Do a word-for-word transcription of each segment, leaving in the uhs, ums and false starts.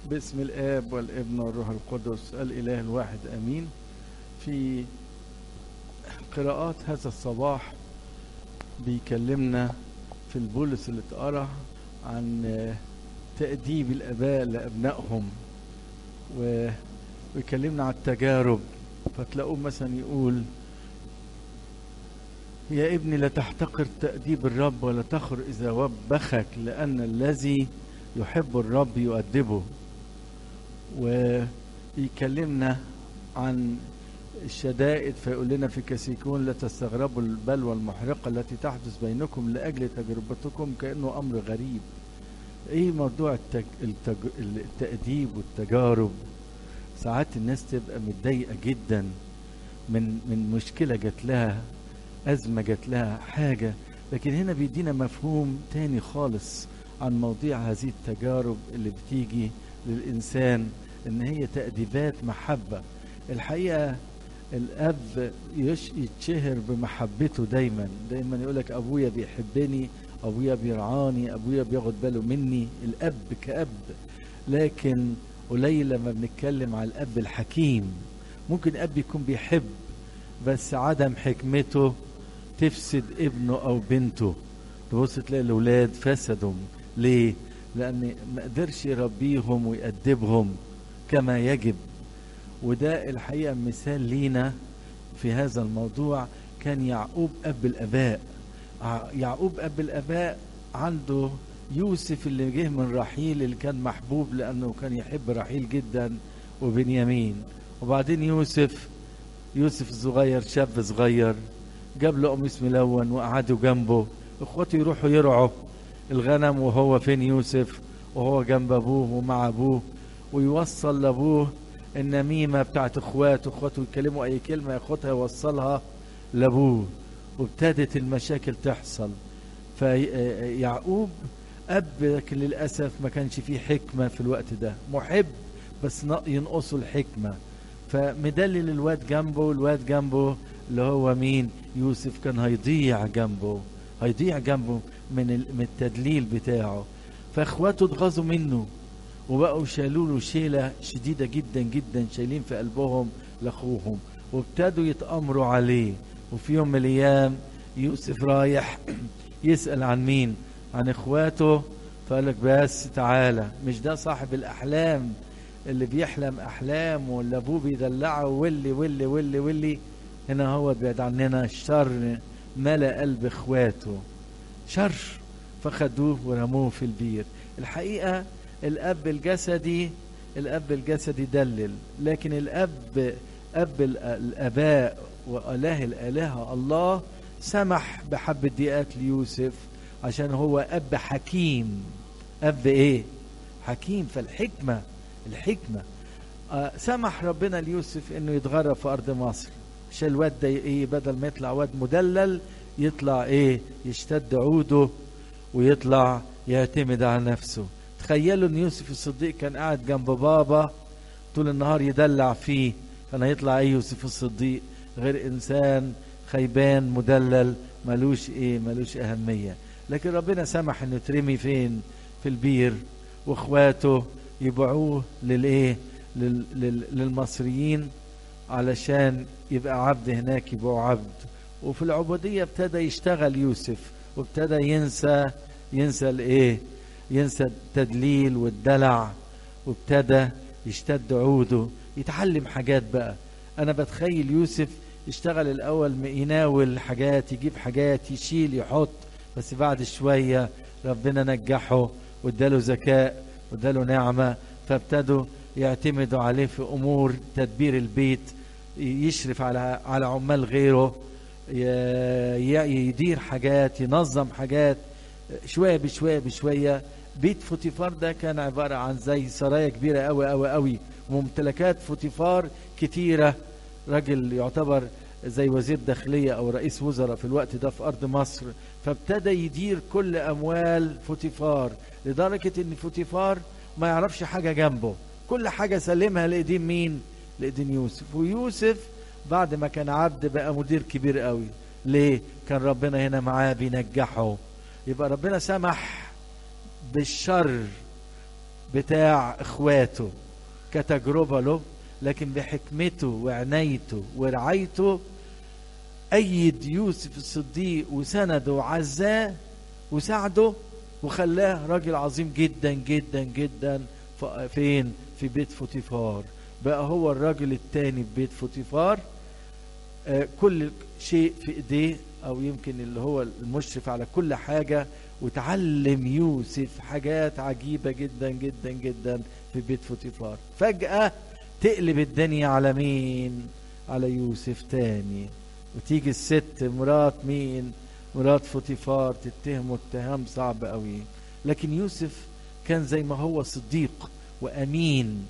باسم الآب والابن والروح القدس الإله الواحد آمين. في قراءات هذا الصباح بيكلمنا في البولس اللي اتقرأ عن تأديب الآباء لأبنائهم، ويكلمنا عن التجارب. فتلاقوه مثلا يقول: يا ابني لا تحتقر تأديب الرب ولا تخر إذا وبخك، لأن الذي يحب الرب يؤدبه. ويكلمنا عن الشدائد فيقول لنا في كاسيكون: لا تستغربوا البلوى المحرقة التي تحدث بينكم لأجل تجربتكم كأنه أمر غريب. ايه موضوع التج... التج... التأديب والتجارب؟ ساعات الناس تبقى متضايقة جدا من من مشكلة جات لها، أزمة جات لها حاجة، لكن هنا بيدينا مفهوم تاني خالص عن موضوع هذه التجارب اللي بتيجي للإنسان، إن هي تأديبات محبة. الحقيقة الأب يتشهر بمحبته دايما دايما، يقولك أبويا بيحبني، أبويا بيرعاني، أبويا بياخد باله مني، الأب كأب. لكن قليل لما بنتكلم على الأب الحكيم. ممكن أب يكون بيحب بس عدم حكمته تفسد ابنه أو بنته، تبص تلاقي الأولاد فسدهم. ليه؟ لأن ما قدرش يربيهم ويأدبهم كما يجب. وده الحقيقة مثال لينا في هذا الموضوع كان يعقوب أب الآباء. يعقوب أب الآباء عنده يوسف اللي جه من رحيل، اللي كان محبوب لأنه كان يحب رحيل جدا وبنيامين. وبعدين يوسف يوسف الصغير، شاب صغير، جاب له قميص ملون وقعدوا جنبه. اخواته يروحوا يرعوا الغنم وهو فين يوسف؟ وهو جنب ابوه ومع ابوه، ويوصل لابوه النميمه بتاعت اخواته. اخواته يتكلموا اي كلمه ياخدها يوصلها لابوه، وابتدت المشاكل تحصل. فيعقوب اب، لكن للاسف ما كانش فيه حكمه في الوقت ده، محب بس ينقصه الحكمه. فمدلل الواد جنبه، الواد جنبه اللي هو مين؟ يوسف، كان هيضيع جنبه هيضيع جنبه من من التدليل بتاعه. فاخواته اتغاظوا منه وبقوا شالوا له شيله شديده جدا جدا، شايلين في قلبهم لاخوهم، وابتدوا يتامروا عليه. وفي يوم من الايام يوسف رايح يسال عن مين؟ عن اخواته. فقال لك: بس تعالى، مش ده صاحب الاحلام اللي بيحلم احلام واللي ابوه بيدلعه واللي واللي واللي واللي هنا هو بعد عننا الشر ملأ قلب اخواته شر، فخدوه ورموه في البير. الحقيقة الاب الجسدي الاب الجسدي دلل، لكن الاب اب الاباء واله الالهه الله سمح بحبة ضيقات ليوسف عشان هو اب حكيم. اب ايه؟ حكيم. فالحكمه الحكمه آه سمح ربنا ليوسف انه يتغرب في ارض مصر، عشان الواد ده ايه؟ بدل ما يطلع واد مدلل يطلع ايه؟ يشتد عوده ويطلع يعتمد على نفسه. تخيلوا ان يوسف الصديق كان قاعد جنب بابا طول النهار يدلع فيه، كان هيطلع ايه يوسف الصديق؟ غير انسان خيبان مدلل ملوش ايه؟ ملوش اهمية. لكن ربنا سمح انه ترمي فين؟ في البير، واخواته يبيعوه للايه؟ لل... لل... للمصريين علشان يبقى عبد هناك، يبقوا عبد. وفي العبودية ابتدى يشتغل يوسف، وابتدى ينسى ينسى الايه؟ ينسى التدليل والدلع، وابتدى يشتد عوده، يتعلم حاجات بقى. انا بتخيل يوسف يشتغل الاول يناول حاجات، يجيب حاجات، يشيل، يحط، بس بعد شوية ربنا نجحه واداله ذكاء واداله نعمة، فابتدوا يعتمدوا عليه في امور تدبير البيت، يشرف على على عمال غيره، يدير حاجات، ينظم حاجات، شوية بشوية بشوية. بيت فوتيفار ده كان عبارة عن زي سرايا كبيرة قوي قوي قوي، وممتلكات فوتيفار كتيرة. راجل يعتبر زي وزير داخلية او رئيس وزراء في الوقت ده في ارض مصر. فابتدى يدير كل اموال فوتيفار، لدرجة ان فوتيفار ما يعرفش حاجة جنبه، كل حاجة سلمها لإيدين مين؟ لإيدين يوسف. ويوسف بعد ما كان عبد بقى مدير كبير قوي. ليه؟ كان ربنا هنا معاه بينجحه. يبقى ربنا سمح بالشر بتاع اخواته كتجربة له، لكن بحكمته وعنايته ورعايته أيد يوسف الصديق وسنده وعزاه وساعده وخلاه راجل عظيم جدا جدا جدا. فين؟ في بيت فوتيفار. بقى هو الراجل التاني في بيت فوتيفار، آه كل شيء في ايديه، او يمكن اللي هو المشرف على كل حاجة. وتعلم يوسف حاجات عجيبة جدا جدا جدا في بيت فوتيفار. فجأة تقلب الدنيا على مين؟ على يوسف تاني. وتيجي الست مرات مين؟ مرات فوتيفار تتهمه اتهام صعب قوي. لكن يوسف كان زي ما هو صديق وأمين.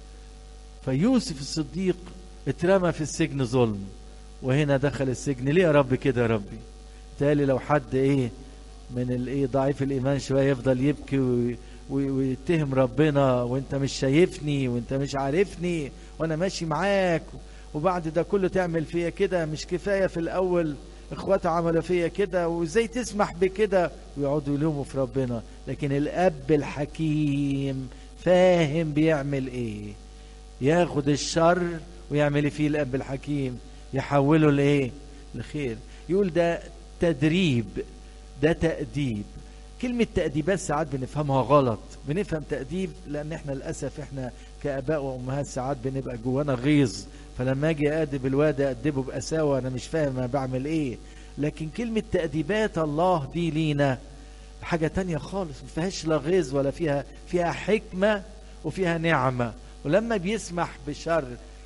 فيوسف الصديق اترمى في السجن ظلم، وهنا دخل السجن. ليه يا رب كده يا ربي؟ تالي لو حد ايه من الايه ضعيف الايمان شويه يفضل يبكي ويتهم ربنا، وانت مش شايفني وانت مش عارفني وانا ماشي معاك، وبعد ده كله تعمل فيا كده؟ مش كفايه في الاول اخواته عملوا فيا كده، وازاي تسمح بكده؟ ويقعدوا يلوموا في ربنا. لكن الاب الحكيم فاهم بيعمل ايه، ياخد الشر ويعمل فيه. الاب الحكيم يحوله لايه؟ لخير. يقول ده تدريب، ده تأديب. كلمة تأديبات ساعات بنفهمها غلط، بنفهم تأديب لأن احنا للأسف احنا كآباء وأمهات ساعات بنبقى جوانا غيظ، فلما أجي أدب الواد أدبه بقساوة أنا مش فاهم أنا بعمل إيه. لكن كلمة تأديبات الله دي لينا حاجة تانية خالص، ما فيهاش لا غيظ ولا فيها فيها حكمة وفيها نعمة. ولما بيسمح بشر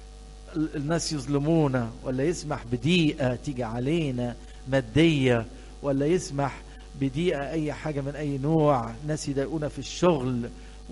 الناس يظلمونا، ولا يسمح بضيقة تيجي علينا مادية، ولا يسمح بضيقة أي حاجة من أي نوع، ناس يضايقونا في الشغل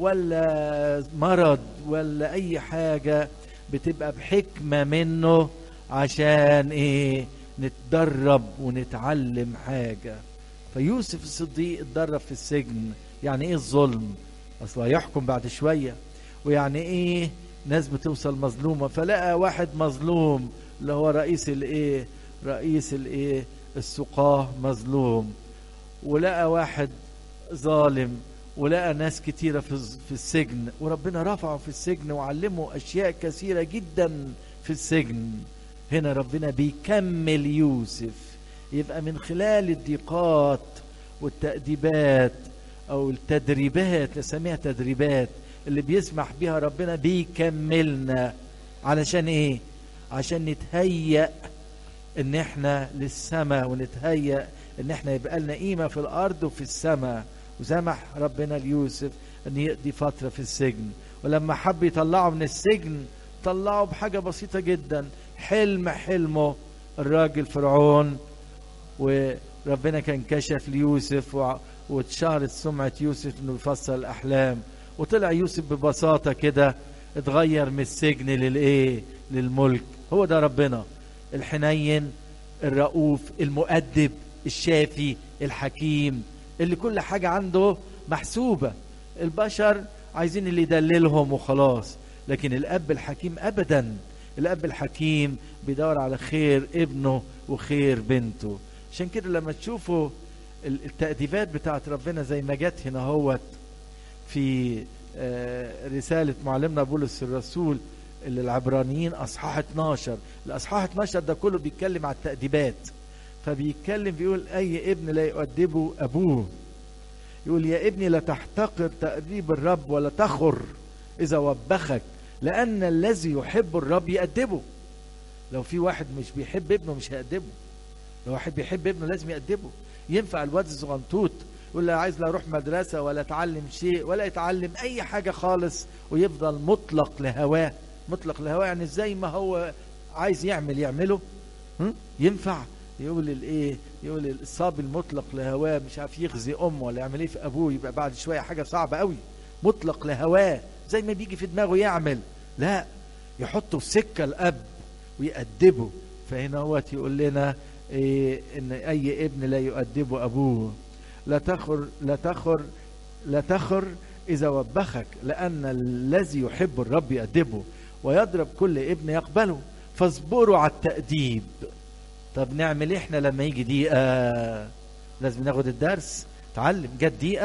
ولا مرض ولا أي حاجة، بتبقى بحكمة منه عشان إيه؟ نتدرب ونتعلم حاجة. فيوسف الصديق اتدرب في السجن. يعني إيه الظلم؟ أصلا يحكم بعد شوية. ويعني إيه ناس بتوصل مظلومة؟ فلقى واحد مظلوم اللي هو رئيس الإيه؟ رئيس الإيه؟ السقاه مظلوم. ولقى واحد ظالم، ولقى ناس كتيرة في السجن، وربنا رفعه في السجن وعلمه أشياء كثيرة جدا في السجن. هنا ربنا بيكمل يوسف. يبقى من خلال الضيقات والتأديبات أو التدريبات، نسميها تدريبات، اللي بيسمح بها ربنا بيكملنا. علشان إيه؟ عشان نتهيأ ان احنا للسماء، ونتهيأ ان احنا يبقى لنا قيمة في الارض وفي السماء. وسمح ربنا ليوسف ان يقضي فترة في السجن. ولما حب يطلعه من السجن طلعه بحاجة بسيطة جدا، حلم حلمه الراجل فرعون. وربنا كان كشف ليوسف واتشهرت سمعة يوسف انه يفسر الاحلام. وطلع يوسف ببساطة كده اتغير من السجن للايه؟ للملك. هو ده ربنا الحنين الرؤوف المؤدب الشافي الحكيم، اللي كل حاجة عنده محسوبة. البشر عايزين اللي يدللهم وخلاص، لكن الأب الحكيم أبدا. الأب الحكيم بيدور على خير ابنه وخير بنته. عشان كده لما تشوفوا التأديبات بتاعت ربنا زي ما جت هنا هوت في رسالة معلمنا بولس الرسول للعبرانيين اصحاح اتناشر. الاصحاح اتناشر ده كله بيتكلم على التأديبات. فبيتكلم بيقول اي ابن لا يؤدبه ابوه. يقول يا ابني لا تحتقر تأديب الرب ولا تخر اذا وبخك، لان الذي يحب الرب يأدبه. لو في واحد مش بيحب ابنه مش هيأدبه. لو واحد بيحب ابنه لازم يأدبه. ينفع الواد الصغنطوط يقول لا عايز لا يروح مدرسة ولا يتعلم شيء ولا يتعلم اي حاجة خالص ويفضل مطلق لهواه؟ مطلق لهواه يعني زي ما هو عايز يعمل يعمله. ينفع؟ يقول الايه؟ يقول الصبي المطلق لهواه مش عارف يخزي امه ولا يعمل ايه في ابوه، يبقى بعد شويه حاجه صعبه قوي. مطلق لهواه زي ما بيجي في دماغه يعمل، لا، يحطه في سكه الاب ويأدبه. فهنا هو يقول لنا إيه؟ ان اي ابن لا يؤدبه ابوه. لا تخر لا تخر لا تخر اذا وبخك، لان الذي يحب الرب يأدبه ويضرب كل ابن يقبله. فاصبروا على التأديب. طب نعمل احنا لما يجي دقيقة؟ لازم ناخد الدرس. تعلم. جت دقيقة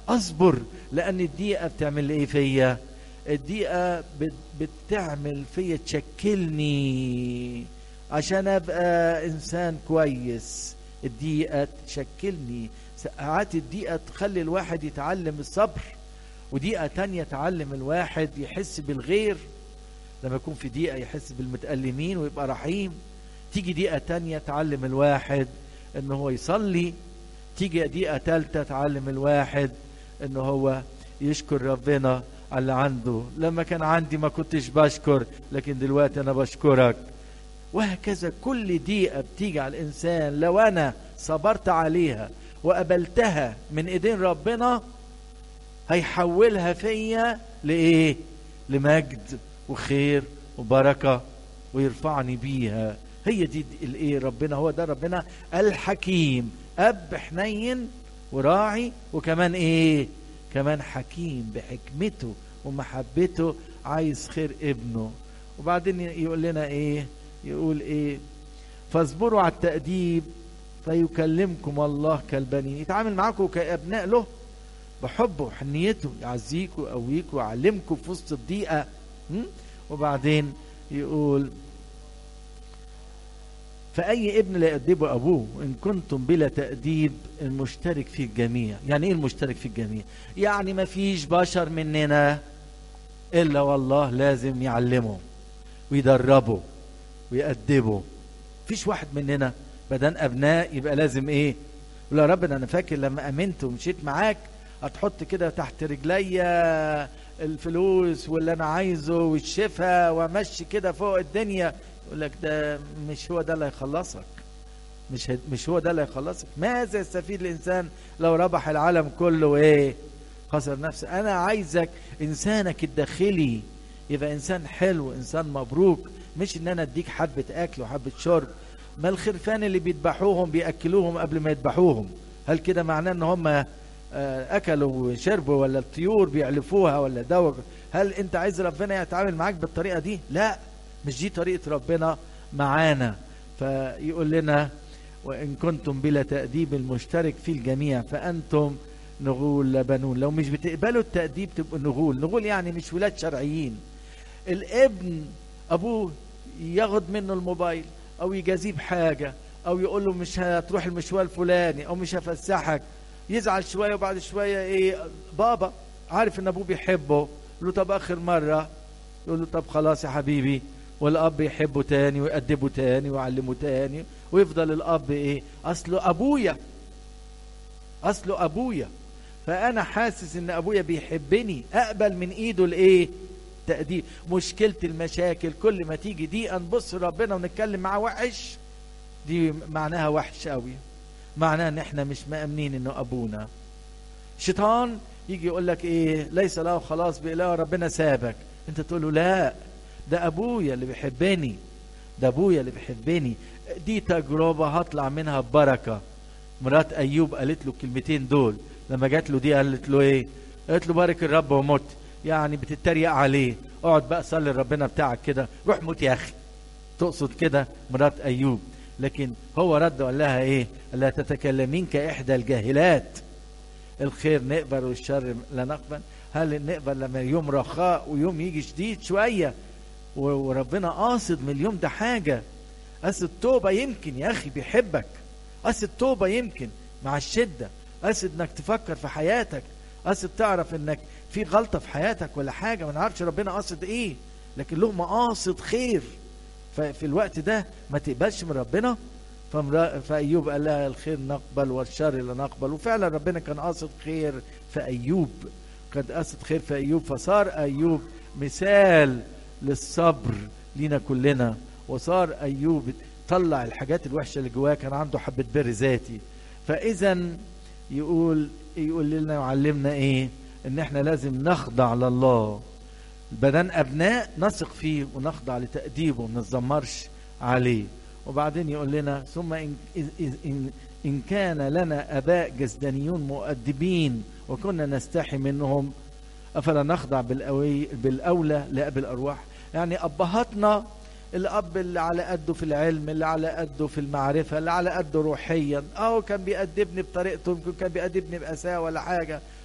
اصبر، لان الدقيقة بتعمل ايه فيا؟ الدقيقة بتعمل فيا تشكلني عشان ابقى انسان كويس. الدقيقة تشكلني. ساعات الدقيقة تخلي الواحد يتعلم الصبر، ودقيقة تانية تعلم الواحد يحس بالغير. لما يكون في دقيقة يحس بالمتألمين ويبقى رحيم. تيجي دقيقة تانية تعلم الواحد انه هو يصلي. تيجي دقيقة تالتة تعلم الواحد انه هو يشكر ربنا على اللي عنده. لما كان عندي ما كنتش بشكر، لكن دلوقتي انا بشكرك. وهكذا كل دقيقة بتيجي على الانسان لو انا صبرت عليها وقبلتها من ايدين ربنا، هيحولها فيا لايه؟ لمجد وخير وبركة، ويرفعني بيها. هي دي الايه؟ ربنا هو ده ربنا الحكيم، اب حنين وراعي، وكمان ايه؟ كمان حكيم بحكمته ومحبته، عايز خير ابنه. وبعدين يقول لنا ايه؟ يقول ايه؟ فاصبروا على التأديب فيكلمكم الله كالبنين. يتعامل معاكم كأبناء له بحبه وحنيته، يعزيكم ويقويكم ويعلمكم في وسط الضيقة. وبعدين يقول فأي ابن لا يأدبه أبوه إن كنتم بلا تأديب المشترك في الجميع. يعني إيه المشترك في الجميع؟ يعني ما فيش بشر مننا إلا والله لازم يعلمه ويدربه ويأدبه. فيش واحد مننا بدن أبناء يبقى لازم إيه؟ ولا ربنا أنا فاكر لما أمنت ومشيت معاك هتحط كده تحت رجليا الفلوس واللي أنا عايزه والشفاء ومشي كده فوق الدنيا. يقول لك ده مش هو ده اللي هيخلصك، مش مش هو ده اللي هيخلصك. ماذا يستفيد الإنسان لو ربح العالم كله وإيه؟ خسر نفسه. أنا عايزك إنسانك الداخلي يبقى إنسان حلو، إنسان مبروك، مش إن أنا أديك حبة أكل وحبة شرب. ما الخرفان اللي بيذبحوهم بيأكلوهم قبل ما يذبحوهم؟ هل كده معناه إن هم أكلوا وشربوا؟ ولا الطيور بيعلفوها ولا دواء؟ هل أنت عايز ربنا يتعامل معاك بالطريقة دي؟ لا، مش دي طريقة ربنا معانا. فيقول لنا وإن كنتم بلا تأديب المشترك في الجميع فأنتم نغول لا بنون. لو مش بتقبلوا التأديب تبقوا نغول. نغول يعني مش ولاد شرعيين. الابن أبوه ياخد منه الموبايل أو يجازيه بحاجة أو يقول له مش هتروح المشوار الفلاني أو مش هفسحك، يزعل شوية وبعد شوية إيه؟ بابا عارف إن أبوه بيحبه، يقول له طب آخر مرة، يقول له طب خلاص يا حبيبي. والأب يحبه تاني ويأدبه تاني ويعلمه تاني، ويفضل الأب إيه؟ أصله أبويا، أصله أبويا. فأنا حاسس إن أبويا بيحبني، أقبل من إيده الإيه؟ تأديب. مشكلة المشاكل كل ما تيجي دي نبص ربنا ونتكلم معاه وحش، دي معناها وحش قوي، معناها إن إحنا مش مأمنين إنه أبونا. شيطان يجي يقول لك إيه؟ ليس له خلاص بإله، ربنا سابك. أنت تقول له لا، ده أبويا اللي بيحبني، ده أبويا اللي بيحبني. دي تجربة هطلع منها ببركة. مرات أيوب قالت له الكلمتين دول لما جات له دي، قالت له إيه؟ قالت له بارك الرب ومت. يعني بتتريق عليه، اقعد بقى صلي لربنا بتاعك كده، روح موت يا أخي. تقصد كده مرات أيوب. لكن هو رد وقال لها إيه؟ قال لها تتكلمين كإحدى الجاهلات. الخير نقبل والشر لا نقبل. هل نقبل لما يوم رخاء ويوم يجي شديد شوية وربنا قاصد من اليوم ده حاجة؟ قاصد التوبة يمكن يا أخي بيحبك، قاصد التوبة يمكن مع الشدة، قاصد انك تفكر في حياتك، قاصد تعرف انك في غلطة في حياتك ولا حاجة، ما نعرفش ربنا قاصد ايه، لكن له مقاصد خير. ففي الوقت ده ما تقبلش من ربنا. فأيوب قال لها الخير نقبل والشر لا نقبل. وفعلا ربنا كان قاصد خير في أيوب، كان قاصد خير في أيوب. فصار أيوب مثال للصبر لينا كلنا، وصار أيوب طلع الحاجات الوحشة اللي جواه، كان عنده حبة بر ذاتي. فإذا يقول يقول لنا وعلمنا إيه؟ إن إحنا لازم نخضع لله، بدن أبناء نثق فيه ونخضع لتأديبه وما نتذمرش عليه. وبعدين يقول لنا ثم إن, إن, إن كان لنا أباء جسدانيون مؤدبين وكنا نستحي منهم أفلا نخضع بالأولى لأب الأرواح. يعني أبهاتنا، الأب اللي على قده في العلم، اللي على قده في المعرفة، اللي على قده روحيا، أو كان بيأدبني بطريقته، يمكن كان بيأدبني بأساءة ولا حاجة،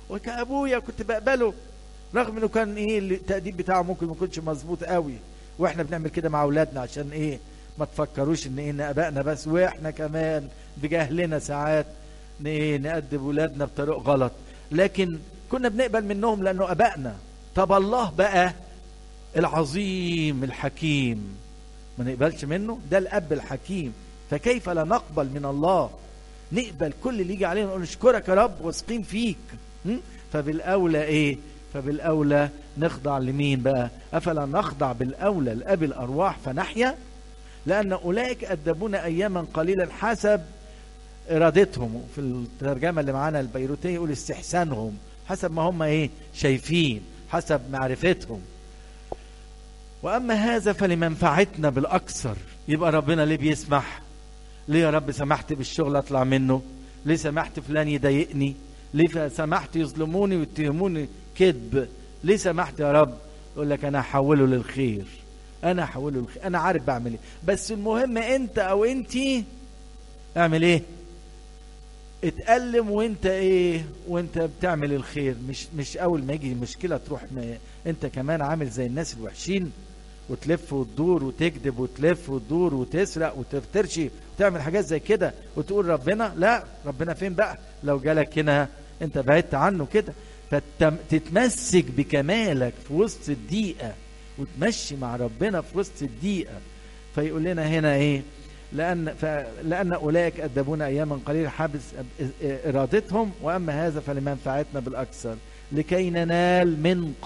وكأبويا كنت بقبله رغم انه كان ايه التأديب بتاعه ممكن ما يكونش مظبوط قوي. واحنا بنعمل كده مع اولادنا عشان ايه؟ ما تفكروش ان ايه ان ابائنا بس، واحنا كمان بجهلنا ساعات ايه نأدب اولادنا بطريقه غلط، لكن كنا بنقبل منهم لانه ابائنا. طب الله بقى العظيم الحكيم ما نقبلش منه؟ ده الاب الحكيم، فكيف لا نقبل من الله؟ نقبل كل اللي يجي علينا، نقول نشكرك يا رب واثقين فيك. فبالاولى ايه؟ فبالاولى نخضع لمين بقى؟ افلا نخضع بالاولى لاب الارواح فنحيا؟ لان اولئك ادبونا اياما قليلا حسب ارادتهم. في الترجمه اللي معانا البيروتيه يقول استحسانهم، حسب ما هم ايه شايفين، حسب معرفتهم. واما هذا فلمنفعتنا بالاكثر. يبقى ربنا ليه بيسمح؟ ليه يا رب سمحت بالشغل اطلع منه؟ ليه سمحت فلان يضايقني؟ ليه سمحت يظلموني ويتهموني كذب؟ ليه سمحت يا رب؟ يقول لك انا هحوله للخير، انا هحوله للخير، انا عارف بعمل ايه. بس المهم انت او انتي اعمل ايه؟ اتألم وانت ايه؟ وانت بتعمل الخير. مش مش اول ما يجي مشكله تروح ما انت كمان عامل زي الناس الوحشين وتلف وتدور وتكذب وتلف وتدور وتسرق وتفترشي وتعمل حاجات زي كده وتقول ربنا. لا، ربنا فين بقى؟ لو جالك هنا انت بعدت عنه كده. فتتمسك بكمالك في وسط الضيقه وتمشي مع ربنا في وسط الضيقه. فيقول لنا هنا ايه؟ لأن لأن أولئك أدبونا أياما قليلا حبس إرادتهم، وأما هذا فلمنفعتنا بالأكثر لكي ننال من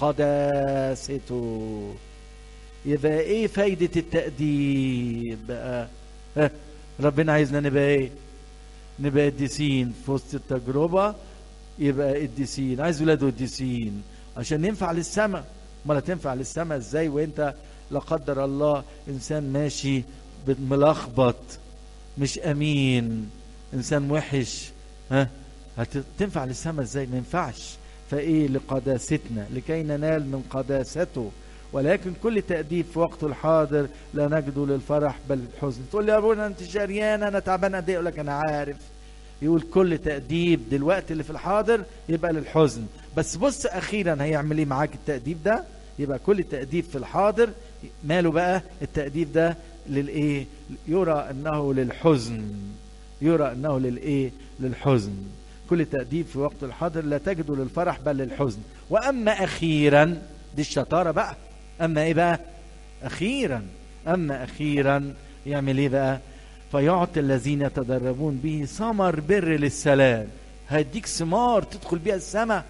قداسته. يبقى إيه فايدة التأديب بقى؟ ها ربنا عايزنا نبقى إيه؟ نبقى قديسين في وسط التجربة. يبقى قديسين، عايز ولاده قديسين عشان ينفع للسماء. ما تنفع للسماء إزاي وإنت لا قدر الله إنسان ماشي ملخبط مش امين، انسان وحش؟ ها هتنفع للسماء ازاي؟ ما ينفعش. فايه؟ لقداستنا لكي ننال من قداسته. ولكن كل تأديب في وقته الحاضر لا نجده للفرح بل للحزن. تقول لي يا ابونا انت شريان انا تعبان قد ايه؟ يقول لك انا عارف. يقول كل تأديب دلوقتي اللي في الحاضر يبقى للحزن، بس بص اخيرا هيعمل ايه معاك التأديب ده؟ يبقى كل تأديب في الحاضر ماله بقى؟ التأديب ده للايه؟ يرى انه للحزن، يرى انه للايه؟ للحزن. كل تأديب في وقت الحاضر لا تجده للفرح بل للحزن. واما اخيرا، دي الشطاره بقى، اما ايه بقى؟ اخيرا. اما اخيرا يعمل ايه بقى؟ فيعطي الذين يتدربون به ثمر بر للسلام. هيديك ثمار تدخل بيها السماء،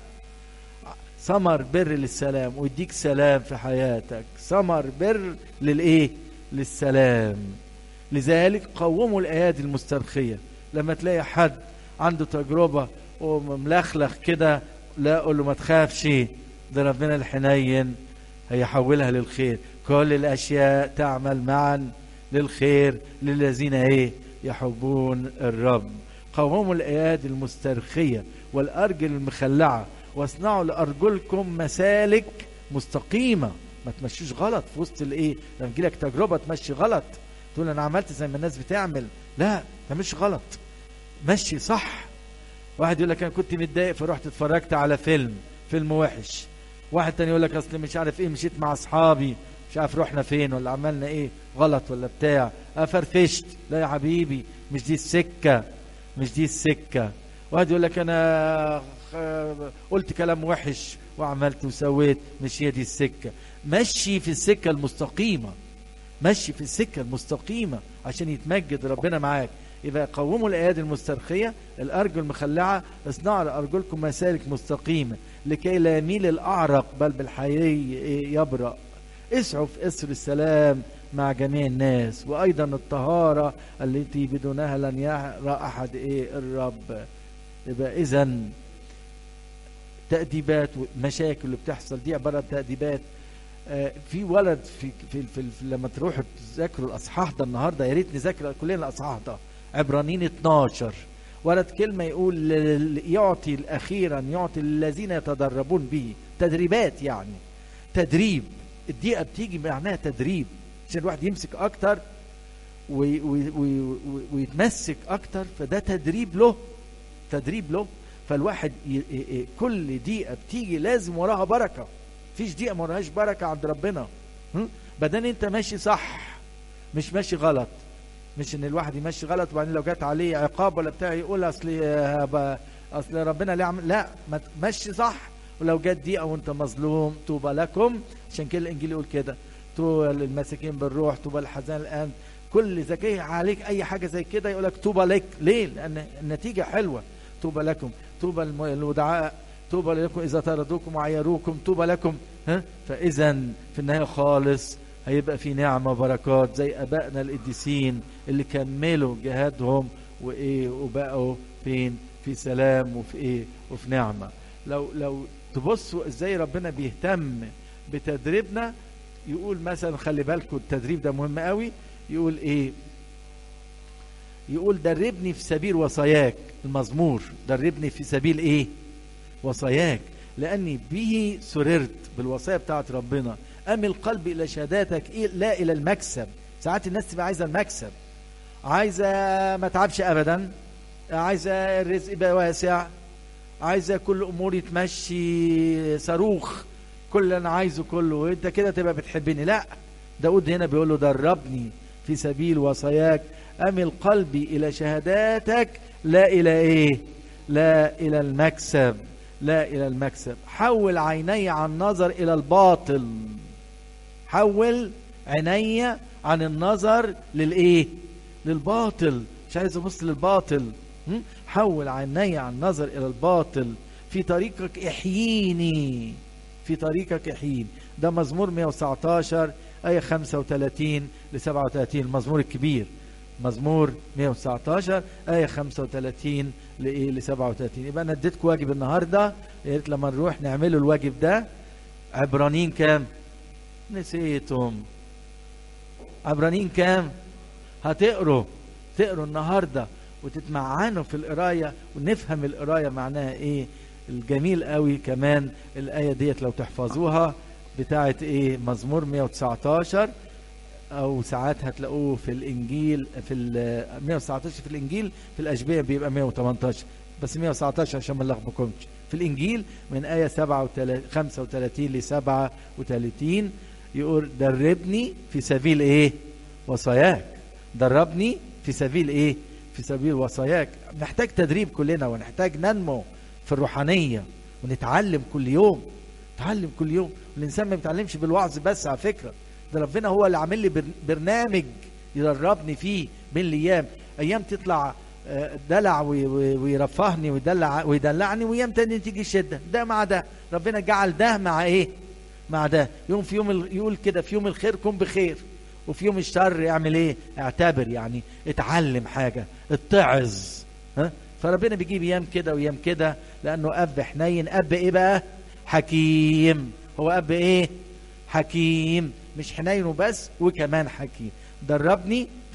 ثمر بر للسلام، ويديك سلام في حياتك، ثمر بر للايه؟ للسلام. لذلك قوموا الايادي المسترخيه. لما تلاقي حد عنده تجربه وملخلخ كده، لا قول له ما تخافش، ده ربنا الحنين هيحولها للخير. كل الاشياء تعمل معا للخير للذين ايه؟ يحبون الرب. قوموا الايادي المسترخيه والارجل المخلعه واصنعوا لارجلكم مسالك مستقيمه. ما تمشيش غلط في وسط الايه؟ لما تجيلك تجربه تمشي غلط تقول انا عملت زي ما الناس بتعمل، لا تمشي غلط، مشي صح. واحد يقول لك انا كنت متضايق فرحت اتفرجت على فيلم فيلم وحش. واحد تاني يقول لك اصل مش عارف ايه مشيت مع اصحابي مش عارف رحنا فين ولا عملنا ايه غلط ولا بتاع افرفشت. لا يا حبيبي، مش دي السكه، مش دي السكه. واحد يقول لك انا قلت كلام وحش وعملت وسويت، مش هي دي السكه. مشي في السكه المستقيمه، مشي في السكه المستقيمه عشان يتمجد ربنا معاك. يبقى قوموا الايادي المسترخيه الارجل المخلعه، اصنعوا لارجلكم مسالك مستقيمه لكي لا يميل الاعرق بل بالحيي يبرأ. اسعوا في اسر السلام مع جميع الناس، وايضا الطهاره التي بدونها لن يرى احد ايه الرب. يبقى اذا تأديبات ومشاكل اللي بتحصل دي عباره عن تأديبات. آه في ولد في, في, في, في لما تروحوا تذاكروا الاصحاح ده النهارده، يا ريت نذاكر كلنا الاصحاح ده، عبرانيين اتناشر، ولد كلمه يقول يعطي الاخيرا يعطي الذين يتدربون به. تدريبات يعني تدريب. الدقيقه بتيجي معناها تدريب عشان الواحد يمسك اكتر وي وي وي ويتمسك اكتر، فده تدريب له، تدريب له. فالواحد ي... ي... كل دقيقة بتيجي لازم وراها بركة، فيش دقيقة ما وراهاش بركة عند ربنا. بدل انت ماشي صح مش ماشي غلط، مش ان الواحد يمشي غلط وبعدين لو جات عليه عقاب ولا بتاع يقول اصل اصل ربنا ليه عمل. لا، ما تمشي صح، ولو جت دقيقة وانت مظلوم طوبى لكم. عشان كده الانجيل يقول كده، طوبى للمساكين بالروح، طوبى للحزان الان. كل ذكي عليك اي حاجة زي كده يقول لك طوبى لك. ليه؟ لان النتيجة حلوة. طوبى لكم، طوبى للودعاء، طوبى لكم اذا طردوكم وعيروكم، طوبى لكم. ها فاذا في النهاية خالص هيبقى في نعمة وبركات زي ابائنا القديسين اللي كملوا جهادهم وايه وبقوا فين؟ في سلام وفي ايه؟ وفي نعمة. لو لو تبصوا ازاي ربنا بيهتم بتدريبنا، يقول مثلا خلي بالكم التدريب ده مهم قوي. يقول ايه؟ يقول دربني في سبيل وصاياك. المزمور دربني في سبيل ايه؟ وصاياك، لاني به سررت بالوصايا بتاعت ربنا. امل قلبي الى شهاداتك إيه؟ لا الى المكسب. ساعات الناس تبقى عايزه المكسب، عايزه ما تعبش ابدا، عايزه الرزق يبقى واسع، عايزه كل اموري تمشي صاروخ، كل اللي انا عايزه كله، وانت كده تبقى بتحبني. لا، داود هنا بيقول له دربني في سبيل وصاياك، امل قلبي الى شهاداتك لا الى ايه؟ لا الى المكسب، لا الى المكسب. حول عيني عن النظر الى الباطل، حول عيني عن النظر للايه؟ للباطل. مش عايز ابص للباطل. حول عيني عن النظر الى الباطل. في طريقك احييني، في طريقك احييني. ده مزمور مئة وتسعتاشر آية خمسة وثلاثين ل سبعة وثلاثين، المزمور الكبير. مزمور مئة وتسعتاشر آية خمسة وثلاثين لإيه؟ ل سبعة وثلاثين. يبقى أنا اديتكم واجب النهاردة، يا ريت لما نروح نعمله الواجب ده. عبرانيين كام؟ نسيتم. عبرانيين كام؟ هتقروا تقروا النهاردة وتتمعنوا في القراية ونفهم القراية معناها ايه. الجميل قوي كمان الآية ديت لو تحفظوها بتاعت ايه؟ مزمور مئة وتسعتاشر، او ساعات هتلاقوه في الانجيل في ال مئة وتسعتاشر في الانجيل، في الاشبيه بيبقى مئة وثمانية عشر، بس مئة وتسعتاشر عشان ما نلخبطكمش. في الانجيل من آية سبعة خمسة وثلاثين ل سبعة وثلاثين يقول دربني في سبيل ايه؟ وصاياك. دربني في سبيل ايه؟ في سبيل وصاياك. نحتاج تدريب كلنا، ونحتاج ننمو في الروحانية ونتعلم كل يوم، نتعلم كل يوم. الإنسان ما بيتعلمش بالوعظ بس على فكرة، ده ربنا هو اللي عامل لي برنامج يدربني فيه بين الأيام. أيام تطلع دلع ويرفهني ويدلع ويدلعني، وأيام تاني تيجي الشدة. ده مع ده، ربنا جعل ده مع إيه؟ مع ده. يوم في يوم يقول كده في يوم الخير كن بخير، وفي يوم الشر يعمل ايه؟ اعتبر، يعني اتعلم حاجة، اتعظ. ها؟ فربنا بيجيب ايام كده وايام كده، لانه اب حنين. اب ايه بقى؟ حكيم. هو اب ايه؟ حكيم، مش حنين وبس، وكمان حكيم. دربني